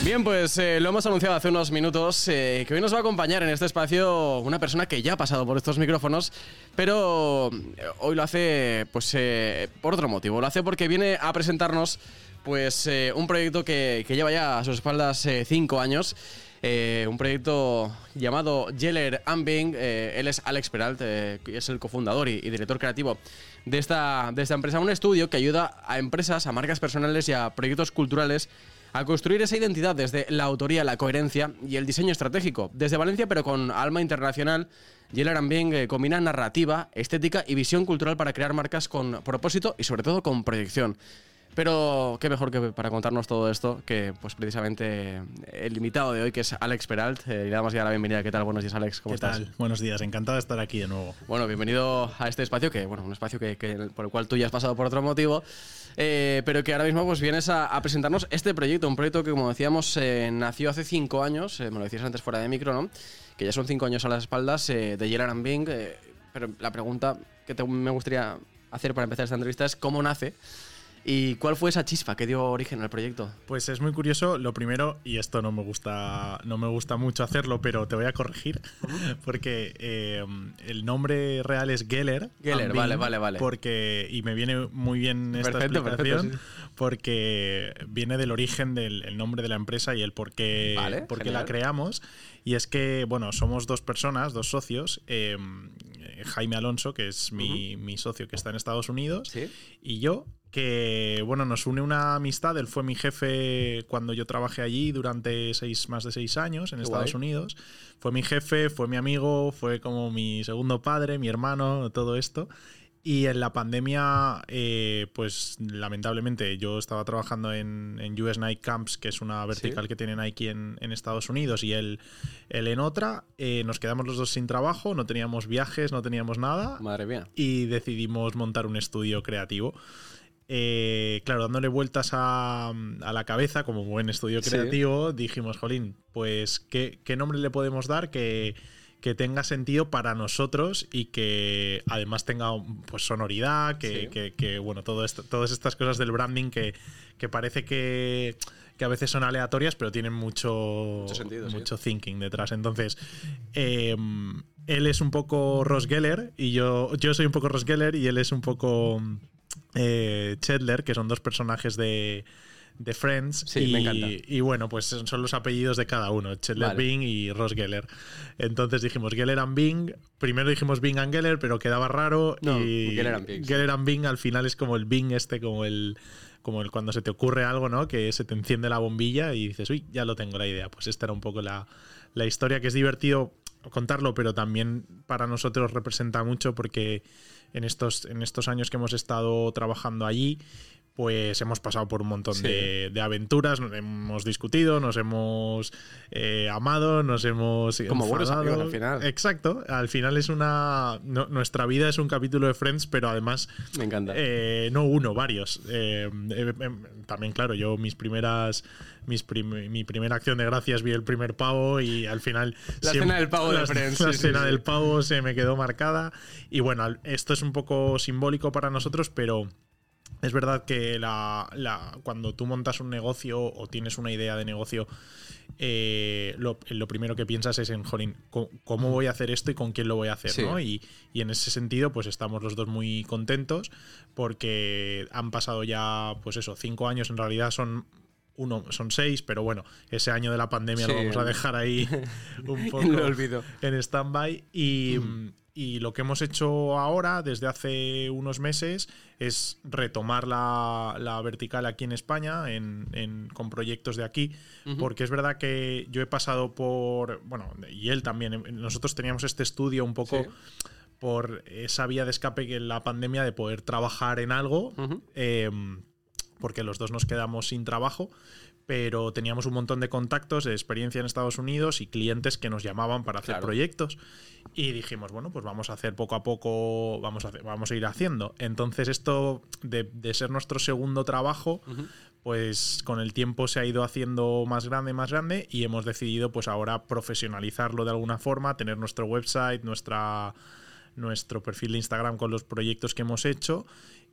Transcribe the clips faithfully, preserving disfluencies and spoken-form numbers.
Bien, pues eh, lo hemos anunciado hace unos minutos, eh, que hoy nos va a acompañar en este espacio una persona que ya ha pasado por estos micrófonos, pero hoy lo hace pues eh, por otro motivo. Lo hace porque viene a presentarnos pues eh, un proyecto que, que lleva ya a sus espaldas eh, cinco años. Eh, un proyecto llamado Geller and Bing. Eh, él es Alex Peralt, eh, es el cofundador y, y director creativo de esta, de esta empresa. Un estudio que ayuda a empresas, a marcas personales y a proyectos culturales a construir esa identidad desde la autoría, la coherencia y el diseño estratégico. Desde Valencia, pero con alma internacional, Geller and Bing eh, combina narrativa, estética y visión cultural para crear marcas con propósito y sobre todo con proyección. Pero qué mejor que para contarnos todo esto que pues precisamente el invitado de hoy, que es Alex Peralt. Eh, le damos ya la bienvenida. ¿Qué tal? Buenos días, Alex. ¿Cómo ¿Qué estás? tal? Buenos días. Encantado de estar aquí de nuevo. Bueno, bienvenido a este espacio, que bueno, un espacio que, que por el cual tú ya has pasado por otro motivo, eh, pero que ahora mismo pues vienes a, a presentarnos este proyecto, un proyecto que, como decíamos, eh, nació hace cinco años, eh, me lo decías antes fuera de micro, ¿no? Que ya son cinco años a las espaldas eh, de Geller and Bing, eh, pero la pregunta que te, me gustaría hacer para empezar esta entrevista es ¿cómo nace? ¿Y cuál fue esa chispa que dio origen al proyecto? Pues es muy curioso. Lo primero, y esto no me gusta, no me gusta mucho hacerlo, pero te voy a corregir, porque eh, el nombre real es Geller. Geller, vale, vale, vale. Porque, y me viene muy bien esta perfecto, explicación, perfecto, sí. Porque viene del origen del el nombre de la empresa y el por qué, vale, por qué la creamos. Y es que, bueno, somos dos personas, dos socios. Eh, Jaime Alonso, que es mi, uh-huh. mi socio que está en Estados Unidos, ¿sí? Y yo, que bueno, nos une una amistad. Él fue mi jefe cuando yo trabajé allí durante seis, más de seis años en Qué Estados guay. Unidos. Fue mi jefe, fue mi amigo, fue como mi segundo padre, mi hermano, todo esto. Y en la pandemia, eh, pues lamentablemente yo estaba trabajando en, en U S Nike Camps, que es una vertical ¿Sí? que tiene Nike en, en Estados Unidos, y él, él en otra. Eh, nos quedamos los dos sin trabajo, no teníamos viajes, no teníamos nada. Madre mía. Y decidimos montar un estudio creativo. Eh, claro, dándole vueltas a, a la cabeza, como buen estudio creativo, sí. dijimos, jolín, pues ¿qué, qué nombre le podemos dar que, que tenga sentido para nosotros y que además tenga pues sonoridad, que, sí. que, que bueno, todo esto, todas estas cosas del branding que, que parece que, que a veces son aleatorias, pero tienen mucho, mucho, sentido, mucho sí. thinking detrás. Entonces, eh, él es un poco Ross Geller y yo, yo soy un poco Ross Geller y él es un poco Eh, Chandler, que son dos personajes de, de Friends. Sí, y, me encanta. Y bueno, pues son los apellidos de cada uno, Chandler vale. Bing y Ross Geller. Entonces dijimos Geller and Bing. Primero dijimos Bing and Geller, pero quedaba raro. No, y Geller and Bing. Geller and Bing al final es como el Bing este, como el como el cuando se te ocurre algo, ¿no? Que se te enciende la bombilla y dices, uy, ya lo tengo la idea. Pues esta era un poco la, la historia, que es divertido contarlo, pero también para nosotros representa mucho porque en estos, en estos años que hemos estado trabajando allí, pues hemos pasado por un montón sí. de, de aventuras, nos hemos discutido, nos hemos eh, amado, nos hemos como buenos amigos al final. Exacto, al final es una no, nuestra vida es un capítulo de Friends, pero además me encanta. Eh, no uno, varios. Eh, eh, eh, también claro, yo mis primeras mis prim, mi primera acción de gracias vi el primer pavo y al final la siempre, escena del pavo la, de Friends. La sí, escena sí, del sí. pavo se me quedó marcada y bueno, esto es un poco simbólico para nosotros, pero es verdad que la, la, cuando tú montas un negocio o tienes una idea de negocio, eh, lo, lo primero que piensas es en, jolín, ¿cómo voy a hacer esto y con quién lo voy a hacer? Sí. ¿no? Y, y en ese sentido, pues estamos los dos muy contentos porque han pasado ya, pues eso, cinco años, en realidad son... Uno, son seis, pero bueno, ese año de la pandemia sí, lo vamos a dejar ahí un poco lo olvido. en stand-by. Y, mm. y lo que hemos hecho ahora, desde hace unos meses, es retomar la, la vertical aquí en España, en, en, con proyectos de aquí, uh-huh. porque es verdad que yo he pasado por, bueno, y él también, nosotros teníamos este estudio un poco... Sí. por esa vía de escape que en la pandemia de poder trabajar en algo, uh-huh. eh, porque los dos nos quedamos sin trabajo, pero teníamos un montón de contactos, de experiencia en Estados Unidos y clientes que nos llamaban para hacer claro. proyectos. Y dijimos, bueno, pues vamos a hacer poco a poco, vamos a, hacer, vamos a ir haciendo. Entonces esto de, de ser nuestro segundo trabajo, uh-huh. pues con el tiempo se ha ido haciendo más grande, más grande y hemos decidido pues ahora profesionalizarlo de alguna forma, tener nuestro website, nuestra... nuestro perfil de Instagram con los proyectos que hemos hecho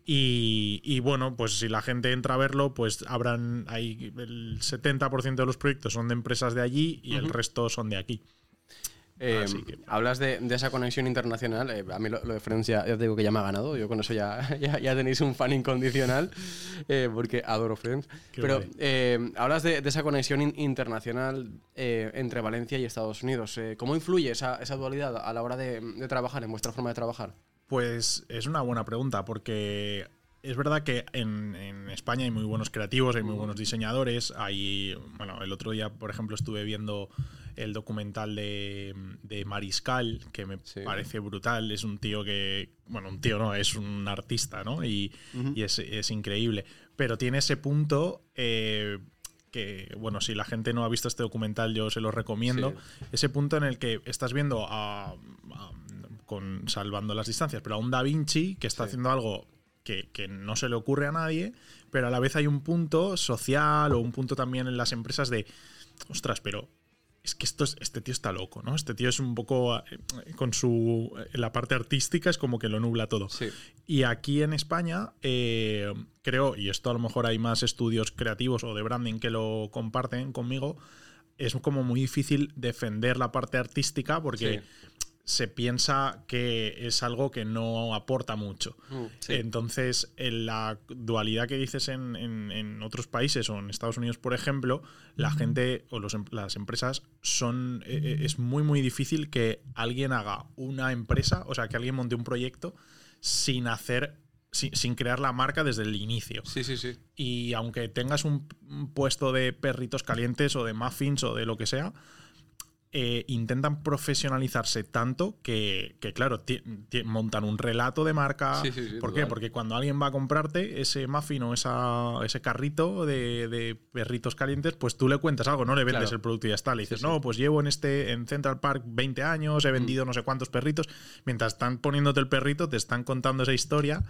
Y, y bueno, pues si la gente entra a verlo, pues habrán ahí el setenta por ciento de los proyectos son de empresas de allí y uh-huh. el resto son de aquí. Eh, que... Hablas de, de esa conexión internacional. Eh, a mí lo, lo de Friends ya, ya te digo que ya me ha ganado. Yo con eso ya, ya, ya tenéis un fan incondicional, eh, porque adoro Friends. Qué Pero eh, hablas de, de esa conexión in, internacional eh, entre Valencia y Estados Unidos. Eh, ¿Cómo influye esa, esa dualidad a la hora de, de trabajar, en vuestra forma de trabajar? Pues es una buena pregunta, porque es verdad que en, en España hay muy buenos creativos, hay muy buenos diseñadores. Hay, bueno, el otro día, por ejemplo, estuve viendo el documental de, de Mariscal, que me sí. parece brutal. Es un tío que, bueno, un tío no, es un artista, ¿no? Y, uh-huh. y es, es increíble. Pero tiene ese punto eh, que, bueno, si la gente no ha visto este documental, yo se lo recomiendo. Sí. Ese punto en el que estás viendo a, a con salvando las distancias, pero a un Da Vinci que está sí. haciendo algo que, que no se le ocurre a nadie, pero a la vez hay un punto social o un punto también en las empresas de, ostras, pero es que esto es, este tío está loco, ¿no? Este tío es un poco, eh, con su, en la parte artística es como que lo nubla todo. Sí. Y aquí en España, eh, creo, y esto a lo mejor hay más estudios creativos o de branding que lo comparten conmigo, es como muy difícil defender la parte artística porque... Sí. se piensa que es algo que no aporta mucho. Mm, sí. Entonces, en la dualidad que dices en, en, en otros países o en Estados Unidos, por ejemplo, la gente o los, las empresas son... Eh, es muy, muy difícil que alguien haga una empresa, o sea, que alguien monte un proyecto sin hacer... Sin, sin crear la marca desde el inicio. Sí, sí, sí. Y aunque tengas un, un puesto de perritos calientes o de muffins o de lo que sea... Eh, intentan profesionalizarse tanto que, que claro, t- t- montan un relato de marca. Sí, sí, sí, ¿Por qué? total. Porque cuando alguien va a comprarte ese muffin o esa, ese carrito de, de perritos calientes, pues tú le cuentas algo, no le vendes claro. el producto y ya está. Le dices, sí, sí. no, pues llevo en este en Central Park veinte años, he vendido mm. no sé cuántos perritos. Mientras están poniéndote el perrito, te están contando esa historia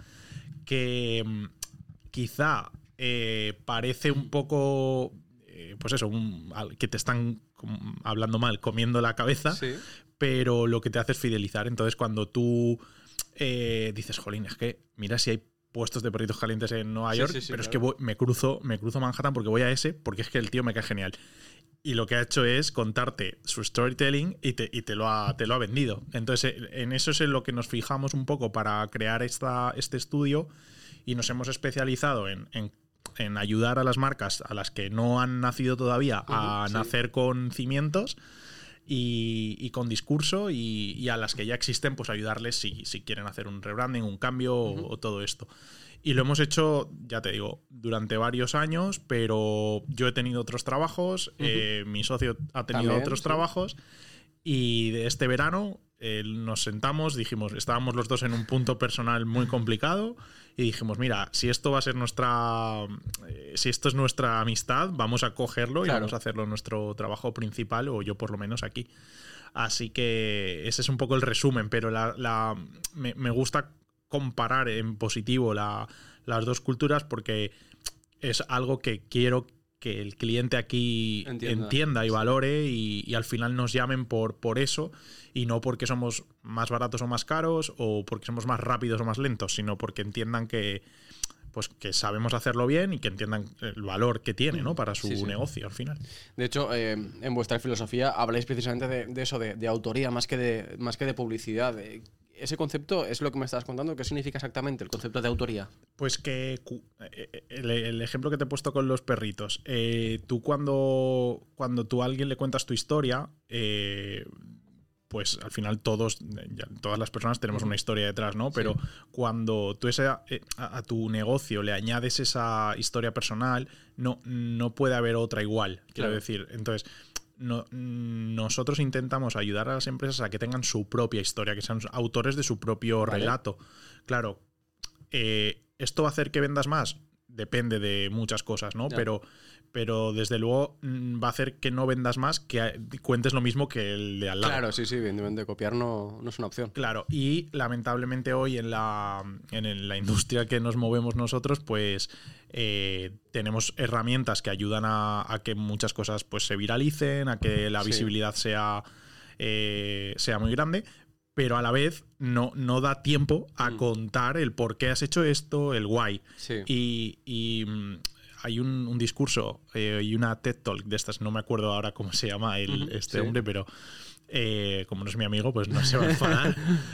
que mmm, quizá eh, parece un poco... pues eso, un, que te están hablando mal, comiendo la cabeza, sí. pero lo que te hace es fidelizar. Entonces, cuando tú eh, dices, jolín, es que mira si hay puestos de perritos calientes en Nueva York, sí, sí, sí, pero claro. es que voy, me cruzo me cruzo Manhattan porque voy a ese, porque es que el tío me cae genial. Y lo que ha hecho es contarte su storytelling y te, y te, lo, ha, te lo ha vendido. Entonces, en eso es en lo que nos fijamos un poco para crear esta, este estudio y nos hemos especializado en, en en ayudar a las marcas a las que no han nacido todavía a uh-huh, sí. nacer con cimientos y, y con discurso y, y a las que ya existen pues ayudarles si, si quieren hacer un rebranding, un cambio uh-huh. o, o todo esto. Y lo hemos hecho, ya te digo, durante varios años, pero yo he tenido otros trabajos, uh-huh. eh, mi socio ha tenido También, otros sí. trabajos y de este verano eh, nos sentamos, dijimos, estábamos los dos en un punto personal muy complicado y dijimos, mira, si esto va a ser nuestra, eh, si esto es nuestra amistad, vamos a cogerlo claro. y vamos a hacerlo nuestro trabajo principal, o yo por lo menos aquí. Así que ese es un poco el resumen, pero la, la, me, me gusta comparar en positivo la, las dos culturas porque es algo que quiero que el cliente aquí entienda, entienda y valore y, y al final nos llamen por, por eso y no porque somos más baratos o más caros o porque somos más rápidos o más lentos, sino porque entiendan que, pues, que sabemos hacerlo bien y que entiendan el valor que tiene, ¿no? para su sí, sí. negocio al final. De hecho, eh, en vuestra filosofía habláis precisamente de, de eso, de, de autoría más que de, más que de publicidad. De, ese concepto es lo que me estabas contando. ¿Qué significa exactamente el concepto de autoría? Pues que el, el ejemplo que te he puesto con los perritos. Eh, tú cuando, cuando tú a alguien le cuentas tu historia, eh, pues al final todos, ya, todas las personas tenemos una historia detrás, ¿no? Pero sí. cuando tú ese, a, a tu negocio le añades esa historia personal, no, no puede haber otra igual, quiero claro. decir. Entonces... No, nosotros intentamos ayudar a las empresas a que tengan su propia historia, que sean autores de su propio vale. relato. Claro, eh, ¿esto va a hacer que vendas más? Depende de muchas cosas, ¿no? Pero, pero desde luego va a hacer que no vendas más, que cuentes lo mismo que el de al lado. Claro, sí, sí, evidentemente copiar no, no es una opción. Claro, y lamentablemente hoy en la, en la industria que nos movemos nosotros, pues eh, tenemos herramientas que ayudan a, a que muchas cosas pues se viralicen, a que la sí. visibilidad sea, eh, sea muy grande, pero a la vez no, no da tiempo a Mm. contar el por qué has hecho esto, el why. Sí. Y, y, mm, hay un, un discurso eh, y una TED Talk de estas, no me acuerdo ahora cómo se llama el, Ujú, este sí. hombre, pero eh, como no es mi amigo, pues no se va a enfadar.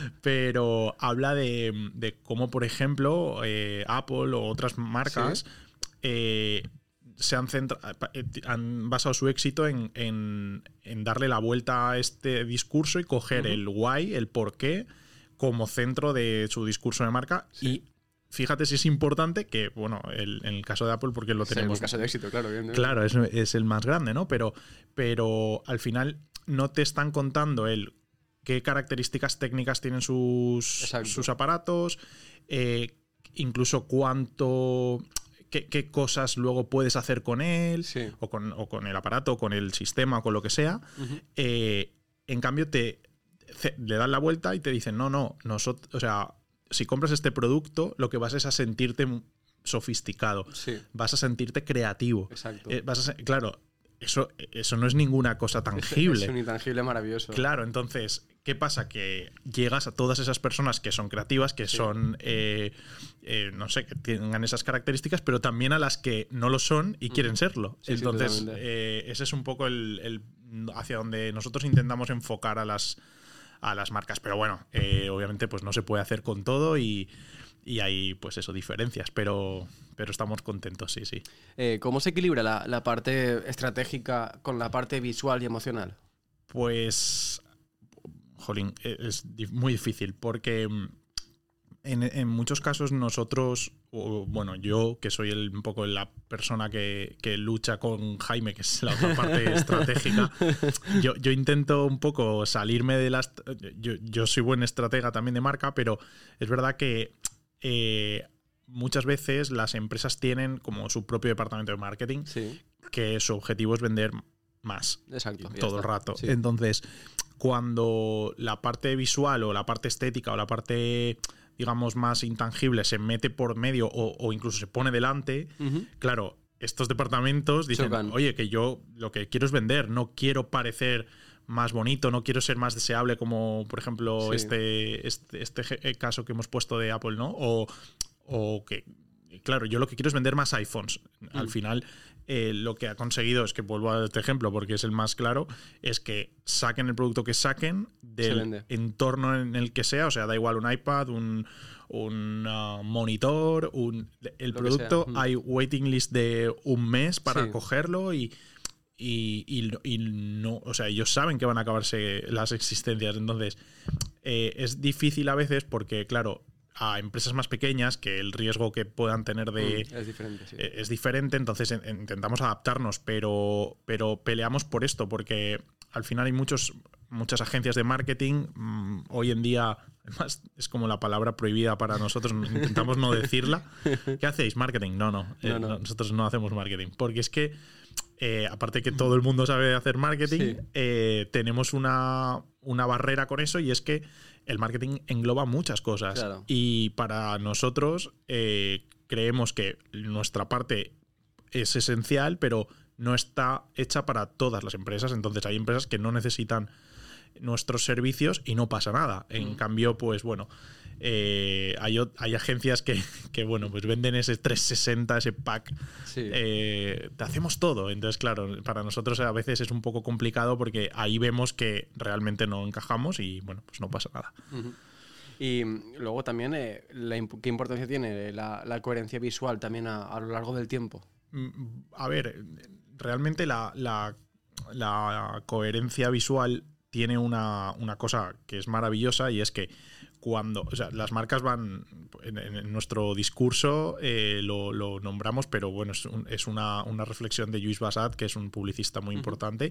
Pero habla de, de cómo, por ejemplo, eh, Apple o otras marcas Sí. eh, se han, centra- han basado su éxito en, en, en darle la vuelta a este discurso y coger Ujú. el why, el por qué, como centro de su discurso de marca. Sí. Y fíjate si es importante que, bueno, el- en el caso de Apple, porque lo Sí, tenemos. un caso de éxito, claro. Bien, bien. Claro, es, es el más grande, ¿no? Pero, pero al final no te están contando el qué características técnicas tienen sus, Exacto. sus aparatos, eh, incluso cuánto. Qué, qué cosas luego puedes hacer con él, Sí. o, con, o con el aparato, o con el sistema, o con lo que sea. Ujú. Eh, en cambio, te, ce- le dan la vuelta y te dicen, no, no, nosotros, o sea, si compras este producto, lo que vas es a sentirte sofisticado, Sí, vas a sentirte creativo. exacto. Eh, vas a ser- claro, eso, eso no es ninguna cosa tangible. Es un intangible maravilloso. Claro, entonces, ¿qué pasa? Que llegas a todas esas personas que son creativas, que Sí. son, eh, eh, no sé, que tengan esas características, pero también a las que no lo son y quieren serlo. Sí, sí, entonces, totalmente. eh, ese es un poco el, el hacia donde nosotros intentamos enfocar a las, a las marcas. Pero bueno, eh, obviamente pues no se puede hacer con todo y, y hay pues eso, diferencias, pero, pero estamos contentos, sí, sí. Eh, ¿Cómo se equilibra la, la parte estratégica con la parte visual y emocional? Pues, jolín, es di- muy difícil porque mm, en, en muchos casos nosotros, o, bueno, yo que soy el- un poco la persona que, que lucha con Jaime, que es la otra parte estratégica, yo, yo intento un poco salirme de las... Yo, yo soy buen estratega también de marca, pero es verdad que eh, muchas veces las empresas tienen como su propio departamento de marketing, Sí, que su objetivo es vender más exacto. ya todo el está. rato. Sí. Entonces, cuando la parte visual o la parte estética o la parte, digamos, más intangible se mete por medio o, o incluso se pone delante, Ujú. claro, estos departamentos dicen, Chocan. oye, que yo lo que quiero es vender, no quiero parecer más bonito, no quiero ser más deseable como, por ejemplo, Sí. este, este, este je- caso que hemos puesto de Apple, ¿no? O, o que, claro, yo lo que quiero es vender más iPhones. Al Mm. final, eh, lo que ha conseguido es que, vuelvo a este ejemplo porque es el más claro, es que saquen el producto que saquen del vende. entorno en el que sea, o sea, da igual un iPad, un, un uh, monitor, un, el Lo que producto, sea. Mm. hay waiting list de un mes para Sí. cogerlo y, y, y- y no, o sea, ellos saben que van a acabarse las existencias, entonces eh, es difícil a veces porque, claro, a empresas más pequeñas que el riesgo que puedan tener de, Mm, es diferente, sí. eh, es diferente, entonces en- en- intentamos adaptarnos, pero, pero peleamos por esto, porque al final hay muchos, muchas agencias de marketing. Mmm, hoy en día, además, es como la palabra prohibida para nosotros, intentamos no decirla. ¿Qué hacéis? ¿Marketing? No, no, eh, No, no. no, nosotros no hacemos marketing, porque es que, eh, aparte que todo el mundo sabe hacer marketing, Sí. eh, tenemos una, una barrera con eso y es que el marketing engloba muchas cosas. Claro. Y para nosotros eh, creemos que nuestra parte es esencial, pero no está hecha para todas las empresas. Entonces hay empresas que no necesitan nuestros servicios y no pasa nada. En Mm. cambio, pues bueno, eh, hay, o- hay agencias que, que, bueno, pues venden ese trescientos sesenta, ese pack. Sí. Eh, te hacemos todo. Entonces, claro, para nosotros a veces es un poco complicado porque ahí vemos que realmente no encajamos y bueno, pues no pasa nada. Ujú. Y mm, luego también, eh, la imp- ¿qué importancia tiene la, la coherencia visual también a, a lo largo del tiempo? Mm, A ver, realmente la, la- la coherencia visual tiene una, una cosa que es maravillosa y es que cuando, o sea, las marcas van, en, en nuestro discurso eh, lo, lo nombramos, pero bueno, es, un- es una, una reflexión de Lluís Bassat, que es un publicista muy Ujú. importante,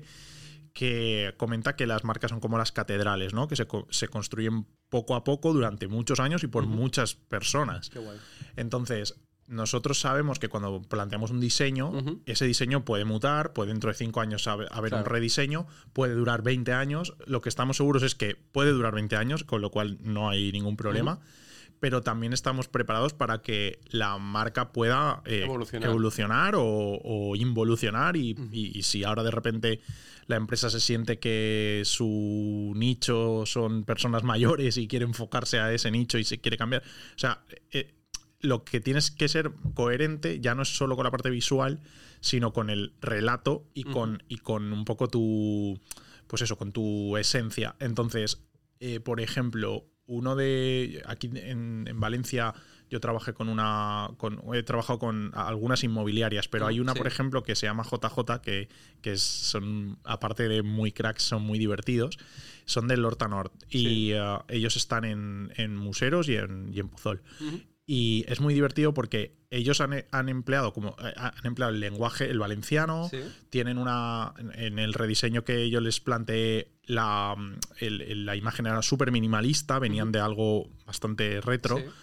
que comenta que las marcas son como las catedrales, ¿no? Que se, co- se construyen poco a poco durante muchos años y por Ujú. muchas personas. Qué guay. Entonces, nosotros sabemos que cuando planteamos un diseño, Ujú. ese diseño puede mutar, puede dentro de cinco años haber haber un Claro. rediseño, puede durar veinte años. Lo que estamos seguros es que puede durar veinte años, con lo cual no hay ningún problema. pero también estamos preparados para que la marca pueda eh, evolucionar, evolucionar o, o involucionar y, uh-huh. y, y si ahora de repente la empresa se siente que su nicho son personas mayores y quiere enfocarse a ese nicho y se quiere cambiar. O sea, eh, lo que tienes que ser coherente ya no es solo con la parte visual, sino con el relato y, uh-huh. con, y con un poco tu, pues eso, con tu esencia. Entonces, eh, por ejemplo, uno de aquí en, en Valencia yo trabajé con una con, he trabajado con algunas inmobiliarias, pero hay una, sí. por ejemplo, que se llama J J, que, que es, son, aparte de muy cracks, son muy divertidos. Son del Horta Nord. Sí. Y uh, ellos están en, en Museros y en, y en Puzol. Uh-huh. Y es muy divertido porque ellos han, han empleado como han empleado el lenguaje, el valenciano, sí. tienen una en el rediseño que yo les planteé, la, el, la imagen era súper minimalista, venían uh-huh. de algo bastante retro, sí.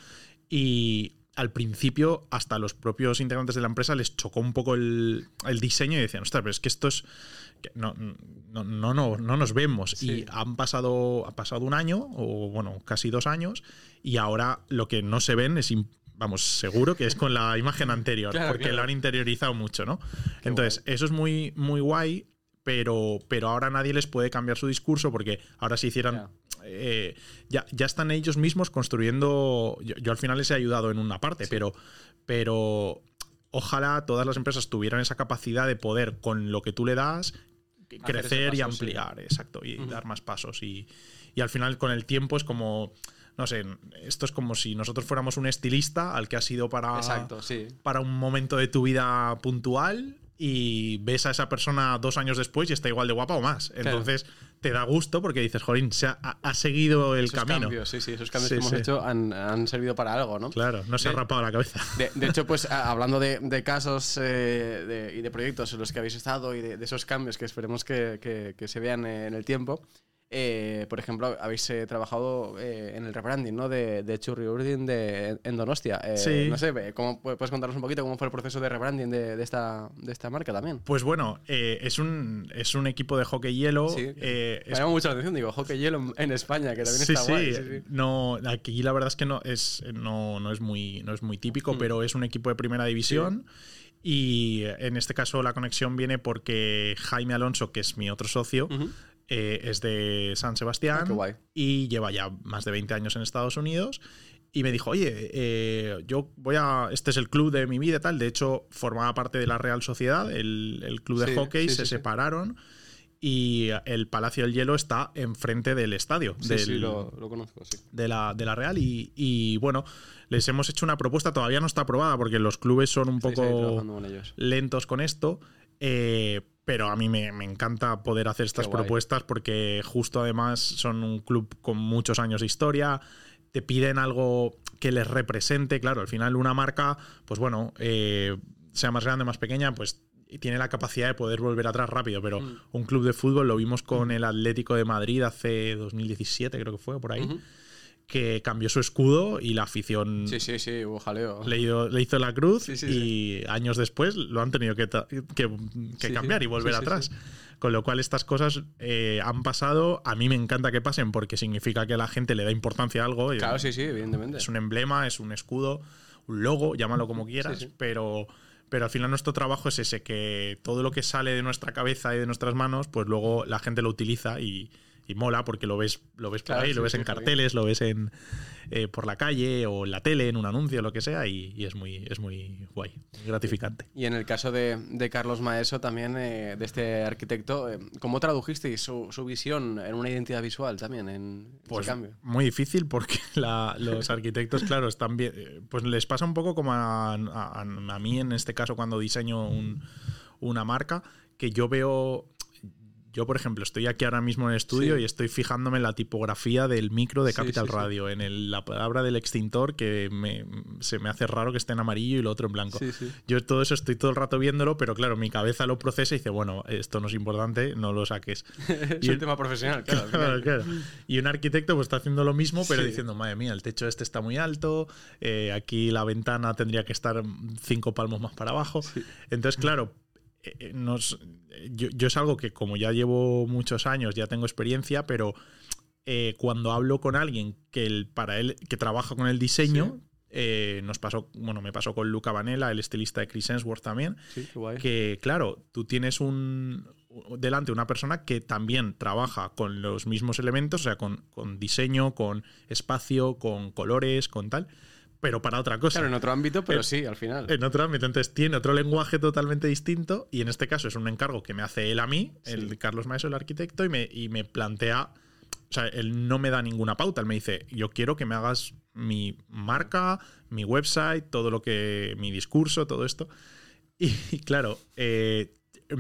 y al principio hasta los propios integrantes de la empresa les chocó un poco el, el diseño y decían, ostras, pero es que esto es no, no, no, no, no nos vemos. Sí. Y han pasado, ha pasado un año, o bueno, casi dos años, y ahora lo que no se ven es, vamos, seguro que es con la imagen anterior, claro, porque claro. lo han interiorizado mucho, ¿no? Qué Entonces, guay. Eso es muy, muy guay, pero, pero ahora nadie les puede cambiar su discurso, porque ahora si hicieran... Yeah. Eh, ya, ya están ellos mismos construyendo... Yo, yo al final les he ayudado en una parte, sí. pero... pero ojalá todas las empresas tuvieran esa capacidad de poder, con lo que tú le das, crecer paso, y ampliar, sí. exacto, y uh-huh. dar más pasos. Y, y al final, con el tiempo, es como, no sé, esto es como si nosotros fuéramos un estilista al que has ido para, exacto, sí. para un momento de tu vida puntual y ves a esa persona dos años después y está igual de guapa o más. Entonces, claro. te da gusto porque dices, jolín, se ha, ha seguido el esos camino. Cambios, sí, sí, esos cambios sí, que hemos sí. hecho han, han servido para algo, ¿no? Claro, no se de, ha rapado la cabeza. De, de hecho, pues hablando de, de casos eh, de, y de proyectos en los que habéis estado y de, de esos cambios que esperemos que, que, que se vean en el tiempo, eh, por ejemplo, habéis eh, trabajado eh, en el rebranding, ¿no? de, de Churri Urdin de, en Donostia. Eh, sí. No sé, ¿cómo, ¿puedes contarnos un poquito cómo fue el proceso de rebranding de, de, esta, de esta marca también? Pues bueno, eh, es, un, es un equipo de hockey hielo. Sí, eh, me llama mucho la atención, digo, hockey hielo en España, que también sí, está sí, guay. Sí, sí. No, aquí la verdad es que no es, no, no es, muy, no es muy típico, mm. pero es un equipo de primera división. Sí. Y en este caso la conexión viene porque Jaime Alonso, que es mi otro socio, uh-huh. Eh, es de San Sebastián oh, y lleva ya más de veinte años en Estados Unidos y me dijo, oye, eh, yo voy a... Este es el club de mi vida y tal. De hecho, formaba parte de la Real Sociedad, el, el club de sí, hockey, sí, se sí, separaron sí. y el Palacio del Hielo está enfrente del estadio. Sí, del, sí, lo, lo conozco, sí. De la, de la Real y, y bueno, les hemos hecho una propuesta, todavía no está aprobada porque los clubes son un poco sí, sí, con ellos. lentos con esto, eh, pero a mí me, me encanta poder hacer estas propuestas porque justo además son un club con muchos años de historia, te piden algo que les represente, claro, al final una marca, pues bueno, eh, sea más grande, más pequeña, pues tiene la capacidad de poder volver atrás rápido, pero mm. un club de fútbol lo vimos con mm. el Atlético de Madrid hace dos mil diecisiete, creo que fue, por ahí, uh-huh. que cambió su escudo y la afición sí, sí, sí, hubo jaleo. Le, hizo, le hizo la cruz sí, sí, y sí. años después lo han tenido que, que, que sí, cambiar sí. y volver sí, sí, atrás. Sí. Con lo cual estas cosas eh, han pasado. A mí me encanta que pasen porque significa que la gente le da importancia a algo. Claro, sí, sí, evidentemente. Es un emblema, es un escudo, un logo, llámalo como quieras, sí, sí. pero... Pero al final nuestro trabajo es ese, que todo lo que sale de nuestra cabeza y de nuestras manos, pues luego la gente lo utiliza y, y mola porque lo ves, lo ves por claro, ahí, sí, lo ves sí, en carteles, lo ves en eh, por la calle o en la tele, en un anuncio, lo que sea, y, y es muy es muy guay, muy gratificante. Y en el caso de, de Carlos Maeso también, eh, de este arquitecto, eh, ¿cómo tradujisteis su, su visión en una identidad visual también, en pues ese cambio? Muy difícil porque la, los arquitectos, claro, están bien, pues les pasa un poco como a, a, a mí en este caso cuando diseño un, una marca, que yo veo... Yo, por ejemplo, estoy aquí ahora mismo en el estudio sí. y estoy fijándome en la tipografía del micro de Capital sí, sí, Radio, sí. en el, la palabra del extintor, que me, se me hace raro que esté en amarillo y lo otro en blanco. Sí, sí. Yo todo eso estoy todo el rato viéndolo, pero claro, mi cabeza lo procesa y dice, bueno, esto no es importante, no lo saques. Es un tema profesional, claro. claro, claro. Y un arquitecto pues está haciendo lo mismo, pero sí. diciendo, madre mía, el techo este está muy alto, eh, aquí la ventana tendría que estar cinco palmos más para abajo. Sí. Entonces, claro, Eh, nos, yo, yo es algo que como ya llevo muchos años, ya tengo experiencia, pero eh, cuando hablo con alguien que el, para él que trabaja con el diseño, sí. eh, nos pasó, bueno, me pasó con Luca Vanella, el estilista de Chris Hemsworth también, sí, qué guay. Que claro, tú tienes un delante una persona que también trabaja con los mismos elementos, o sea, con, con diseño, con espacio, con colores, con tal, pero para otra cosa. Claro, en otro ámbito, pero en, sí, al final. En otro ámbito, entonces tiene otro lenguaje totalmente distinto y en este caso es un encargo que me hace él a mí, sí. el Carlos Maeso, el arquitecto, y me, y me plantea, o sea, él no me da ninguna pauta, él me dice, yo quiero que me hagas mi marca, mi website, todo lo que, mi discurso, todo esto. Y, y claro, eh,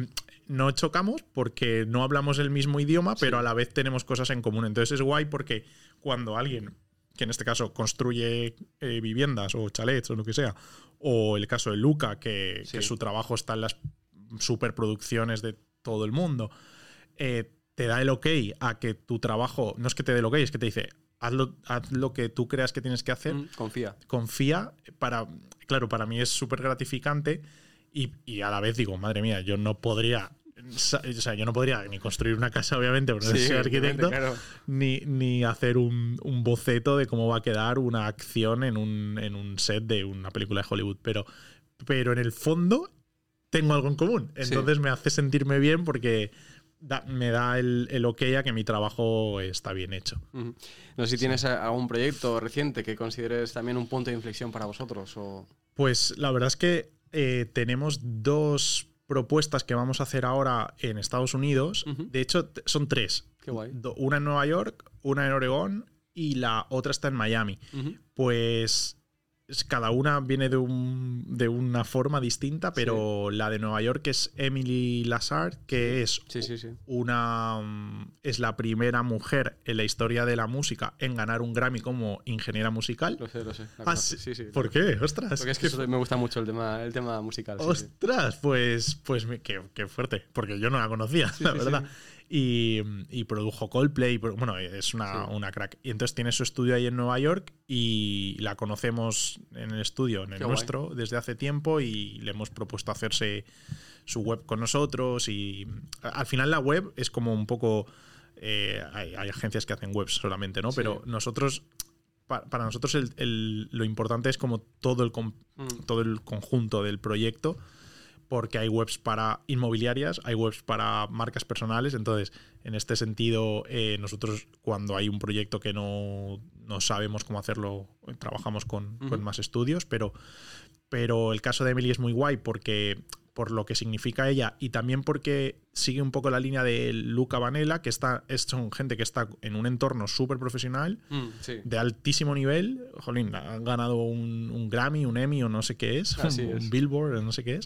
no chocamos porque no hablamos el mismo idioma, pero sí. a la vez tenemos cosas en común. Entonces es guay porque cuando alguien, que en este caso construye eh, viviendas o chalets o lo que sea, o el caso de Luca, que, sí. que su trabajo está en las superproducciones de todo el mundo, eh, te da el ok a que tu trabajo, no es que te dé el ok, es que te dice, haz lo, haz lo que tú creas que tienes que hacer. Mm, confía. Confía. Para, claro, para mí es súper gratificante y, y a la vez digo, madre mía, yo no podría... O sea, yo no podría ni construir una casa, obviamente, porque no sí, soy arquitecto, claro. ni, ni hacer un, un boceto de cómo va a quedar una acción en un, en un set de una película de Hollywood. Pero, pero en el fondo tengo algo en común. Entonces sí. me hace sentirme bien porque da, me da el, el ok a que mi trabajo está bien hecho. Uh-huh. No sé si sí. tienes algún proyecto reciente que consideres también un punto de inflexión para vosotros. O... Pues la verdad es que eh, tenemos dos propuestas que vamos a hacer ahora en Estados Unidos. Uh-huh. De hecho, son tres. Qué guay. Una en Nueva York, una en Oregón y la otra está en Miami. Uh-huh. Pues cada una viene de, un, de una forma distinta, pero sí. la de Nueva York es Emily Lazard, que es sí, sí, sí. una es la primera mujer en la historia de la música en ganar un Grammy como ingeniera musical. Lo sé, lo sé. Ah, sí, sí, sí. ¿Por qué? Ostras. Porque es que eso me gusta mucho el tema, el tema musical. Ostras, sí, sí. pues, pues qué, qué fuerte, porque yo no la conocía, sí, la sí, verdad. Sí. Y, y produjo Coldplay, bueno, es una, sí. una crack. Y entonces tiene su estudio ahí en Nueva York y la conocemos en el estudio, en el Qué nuestro, guay. Desde hace tiempo y le hemos propuesto hacerse su web con nosotros y al final la web es como un poco... Eh, hay, hay agencias que hacen webs solamente, ¿no? Sí. Pero nosotros... Pa, para nosotros el, el, lo importante es como todo el, mm. todo el conjunto del proyecto, porque hay webs para inmobiliarias, hay webs para marcas personales. Entonces, en este sentido, eh, nosotros cuando hay un proyecto que no, no sabemos cómo hacerlo, trabajamos con, uh-huh. con más estudios, pero, pero el caso de Emily es muy guay porque por lo que significa ella y también porque sigue un poco la línea de Luca Vanella, que está, es, son gente que está en un entorno súper profesional, mm, sí. de altísimo nivel. Jolín, han ganado un, un Grammy, un Emmy o no sé qué es, Así un es. Billboard, no sé qué es.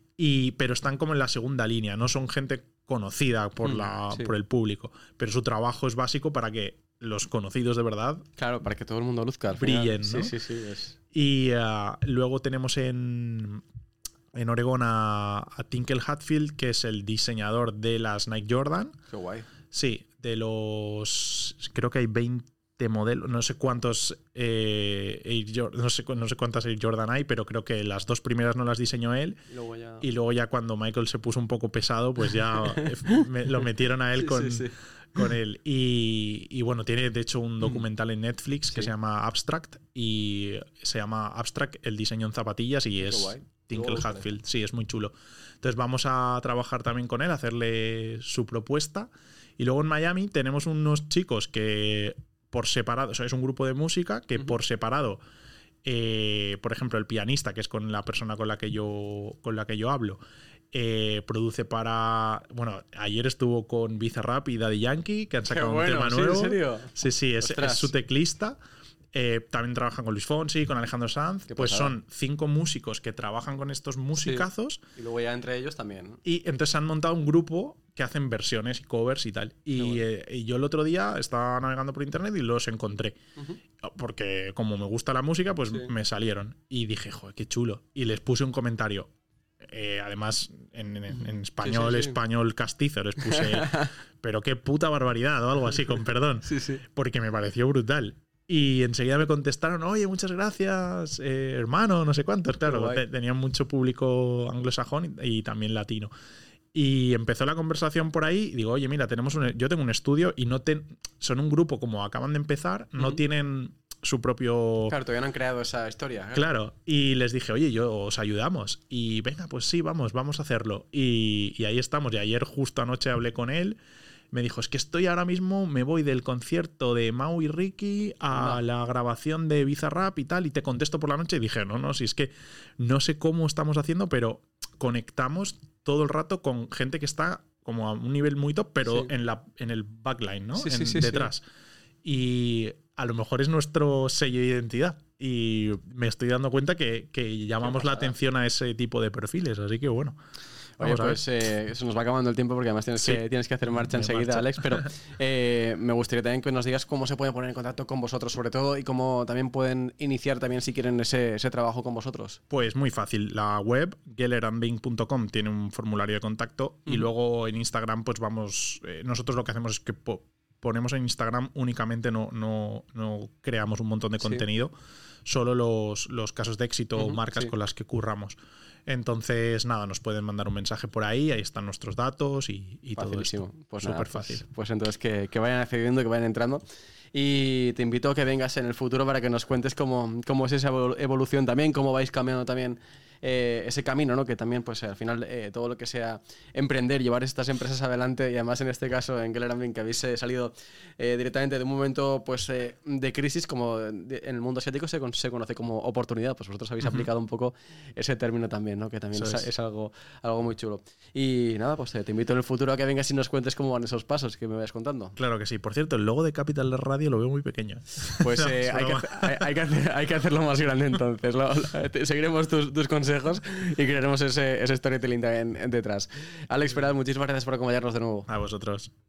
Y, pero están como en la segunda línea, no son gente conocida por, mm, la, sí. por el público, pero su trabajo es básico para que los conocidos de verdad, claro, para que todo el mundo luzca al brillen, final. ¿no? Sí, sí, sí. Es... Y uh, luego tenemos en, en Oregón a, a Tinkle Hatfield, que es el diseñador de las Nike Jordan. Qué guay. Sí, de los... creo que hay veinte modelos, no sé cuántos eh, Air Jordan, no sé, no sé cuántas Air Jordan hay, pero creo que las dos primeras no las diseñó él y luego ya, y luego ya cuando Michael se puso un poco pesado, pues ya me, lo metieron a él sí, con, sí, sí. con él y, y bueno, tiene de hecho un documental en Netflix que sí. se llama Abstract y se llama Abstract, el diseño en zapatillas y Qué es guay. Tinkle Hatfield, sí, es muy chulo. Entonces vamos a trabajar también con él, hacerle su propuesta y luego en Miami tenemos unos chicos que por separado, o sea, es un grupo de música que uh-huh. por separado, eh, por ejemplo, el pianista, que es con la persona con la que yo, con la que yo hablo, eh, produce para... Bueno, ayer estuvo con Bizarrap y Daddy Yankee, que han sacado bueno, un tema ¿sí, nuevo. ¿En serio? Sí, sí, es, es su teclista. Eh, también trabajan con Luis Fonsi, con Alejandro Sanz. Pues pasada. Son cinco músicos que trabajan con estos musicazos. Sí. Y luego ya entre ellos también, ¿no? Y entonces han montado un grupo que hacen versiones y covers y tal. Y, bueno. eh, y yo el otro día estaba navegando por internet y los encontré. Uh-huh. Porque como me gusta la música, pues sí. me salieron. Y dije, joder, qué chulo. Y les puse un comentario. Eh, además, en, en, en español, sí, sí, sí. español castizo, les puse, pero qué puta barbaridad o algo así, con perdón. Sí, sí. Porque me pareció brutal. Y enseguida me contestaron, oye, muchas gracias, eh, hermano, no sé cuántos. Claro, te, tenían mucho público anglosajón y, y también latino. Y empezó la conversación por ahí y digo, oye, mira, tenemos un, yo tengo un estudio y no ten, son un grupo como acaban de empezar, no uh-huh. tienen su propio... Claro, todavía no han creado esa historia. Claro. claro, y les dije, oye, yo os ayudamos. Y venga, pues sí, vamos, vamos a hacerlo. Y, y ahí estamos. Y ayer justo anoche hablé con él. Me dijo, es que estoy ahora mismo, me voy del concierto de Mau y Ricky a no. la grabación de Bizarrap y tal, y te contesto por la noche. Y dije, no, no, si es que no sé cómo estamos haciendo, pero conectamos todo el rato con gente que está como a un nivel muy top, pero sí. en, la, en el backline, ¿no? Sí, en, sí, sí, detrás. Sí. Y a lo mejor es nuestro sello de identidad. Y me estoy dando cuenta que, que llamamos la atención a ese tipo de perfiles. Así que bueno. Oye, pues eh, se nos va acabando el tiempo porque además tienes, sí. que, tienes que hacer marcha Me enseguida, marcha. Alex, pero eh, me gustaría también que nos digas cómo se pueden poner en contacto con vosotros, sobre todo, y cómo también pueden iniciar también si quieren ese, ese trabajo con vosotros. Pues muy fácil. La web, geller and bing punto com, tiene un formulario de contacto uh-huh. y luego en Instagram, pues vamos, eh, nosotros lo que hacemos es que po- ponemos en Instagram únicamente, no, no, no creamos un montón de contenido, sí. solo los, los casos de éxito uh-huh, o marcas sí. con las que curramos. Entonces, nada, nos pueden mandar un mensaje por ahí, ahí están nuestros datos y, y todo esto. Pues súper nada, fácil. Pues, pues entonces que, que vayan accediendo, que vayan entrando. Y te invito a que vengas en el futuro para que nos cuentes cómo, cómo es esa evolución también, cómo vais cambiando también eh, ese camino, ¿no? Que también, pues al final, eh, todo lo que sea emprender, llevar estas empresas adelante, y además en este caso en Geller and Bing, que habéis eh, salido eh, directamente de un momento pues eh, de crisis, como de, en el mundo asiático se, con, se conoce como oportunidad, pues vosotros habéis uh-huh. aplicado un poco ese término también, ¿no? Que también es, es. es algo, algo muy chulo. Y nada, pues te, te invito en el futuro a que vengas y nos cuentes cómo van esos pasos que me vayas contando. Claro que sí. Por cierto, el logo de Capital Radio lo veo muy pequeño. Pues eh, hay, que, hay, hay, que hacer, hay que hacerlo más grande entonces. Lo, lo, te, seguiremos tus, tus consejos y crearemos ese, ese storytelling también detrás. Alex Peral, muchísimas gracias por acompañarnos de nuevo. A vosotros.